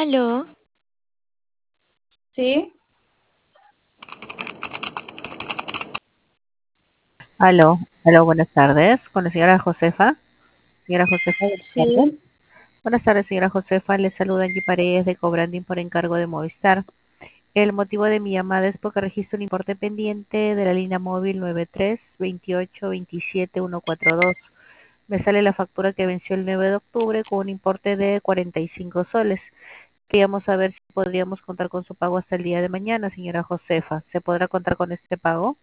Aló, Sí, Aló, buenas tardes. Con la señora Josefa. Señora Josefa, buenas tardes. sí. Buenas tardes, señora Josefa. Le saluda Angie Paredes de Cobranding por encargo de Movistar. El motivo de mi llamada es porque registro un importe pendiente de la línea móvil 93-28-27-142. Me sale la factura que venció el 9 de octubre con un importe de 45 soles. Queríamos saber si podríamos contar con su pago hasta el día de mañana, señora Josefa. ¿Se podrá contar con este pago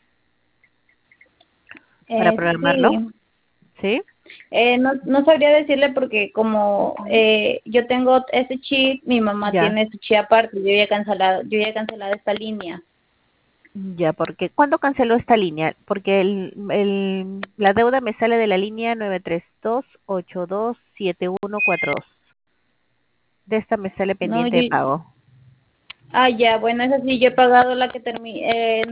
para programarlo? Sí. ¿Sí? No sabría decirle porque como yo tengo ese chip, mi mamá Ya. tiene su chip aparte, yo ya he cancelado esta línea. Ya, porque ¿cuándo canceló esta línea? Porque la deuda me sale de la línea 932827142. De esta me sale No, pendiente de pago. ya, bueno, esa sí, yo he pagado la que termina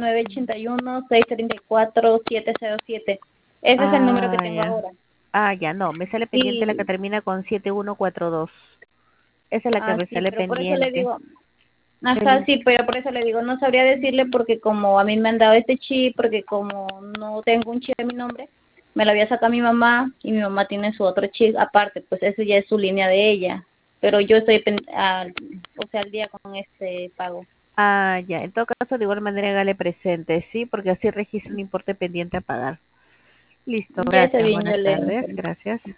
981-634-707. Ese es el número que Ah, tengo ya. ahora. Ah, ya, no, me sale pendiente la que Y, termina con 7142. Esa es la que me sí, sale pero por eso le pendiente. digo, ajá, El, sí, pero por eso le digo, no sabría decirle porque como a mí me han dado este chip, porque como no tengo un chip en mi nombre, me lo había sacado mi mamá y mi mamá tiene su otro chip aparte, pues eso ya es su línea de ella. Pero yo estoy, o sea, al día con este pago. ya, en todo caso, de igual manera hágale presente, ¿sí? Porque así registra un importe pendiente a pagar. Listo, Ya está gracias, bien, yo buenas le tardes, informo. gracias.